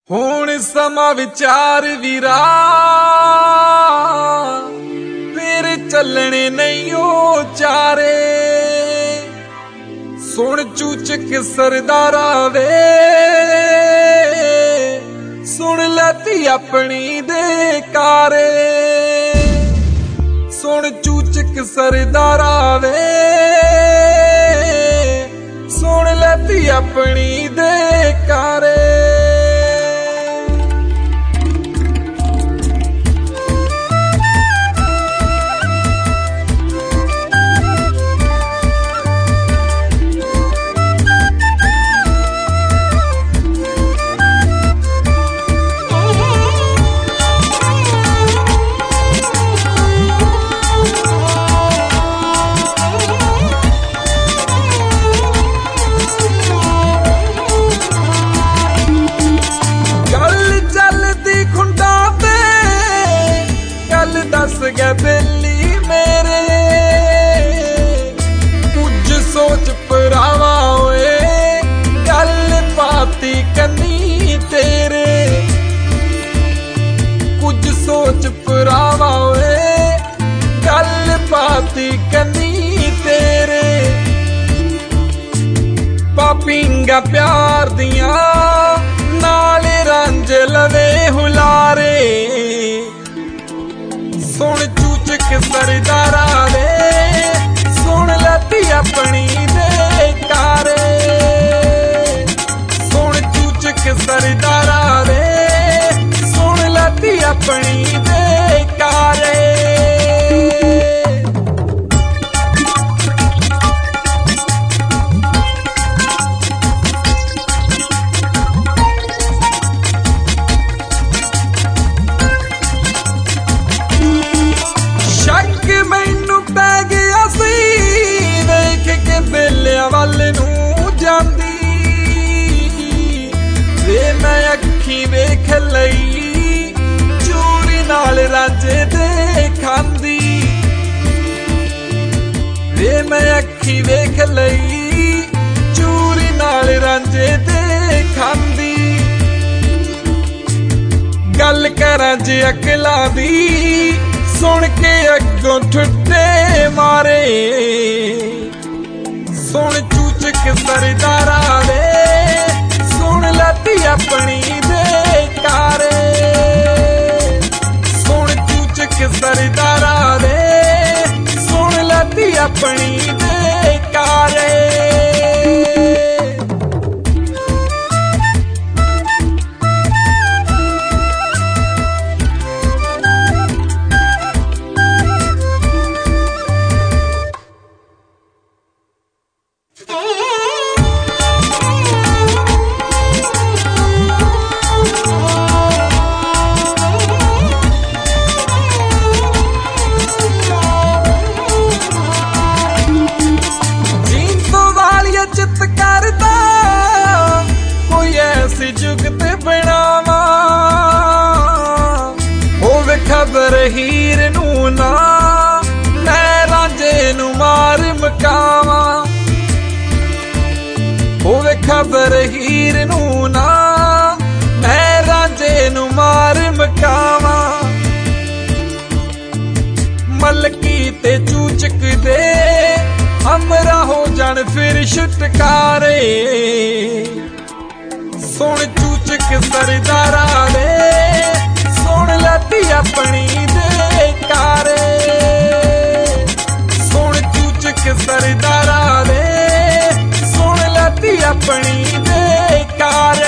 ਹੁਣ ਸਮਾਂ ਵਿਚਾਰ ਵੀਰਾ ਤੇਰੇ ਚੱਲਣੇ ਨਹੀਂ ਉਹ ਚਾਰੇ। ਸੁਣ ਚੂਚਕ ਸਰਦਾਰਾ ਵੇ ਸੁਣ ਲੈਤੀ ਆਪਣੀ ਦੇ ਕਾਰੇ। ਸੁਣ ਚੂਚਕ ਸਰਦਾਰਾ ਵੇ ਸੁਣ ਲੈਤੀ ਆਪਣੀ ਦੇ ਕਾਰੇ। गया बेली मेरे कुछ सोच परावा होए गल पाती कनी तेरे। कुछ सोच परावा होए गल पाती कनी तेरे। पापिंगा प्यार दिया नाले रंज लवे हुलारे। सुन चूचक सरदारा वे सुन लती अपनी दे कारे। सुन चूचक सरदारा वे सुन लती अपनी दे कारे। मैनू पै गया सी देख के बेलिया वल नूं जांदी वे मैं अखी वेख लई चूरी नाल रांझे दे खांदी। वे मैं अखी वेख लई चूरी नाल रांझे दे खांदी। गल करां जे अकलां दी सुन के अगों ठुड्डे मारे। सुन चूचक सरदारा वे सुन लती अपनी दे कारे। सुन चूचक सरदारा वे सुन लती अपनी दे कारे। चित करदा कोई ऐसी जुगत बनावा होवे खबर हीर नू ना मैं रांझे नू मार मकावा। होवे खबर हीर नू ना मैं रांझे नू मार मकावा। मलकी ते चूचक दे हमरा हो जान फिर छुटकारे। सुन चूचक सरदारा वे सुन लती अपनी दे कारे। सुन चूचक सरदारा वे सुन लती अपनी दे कारे।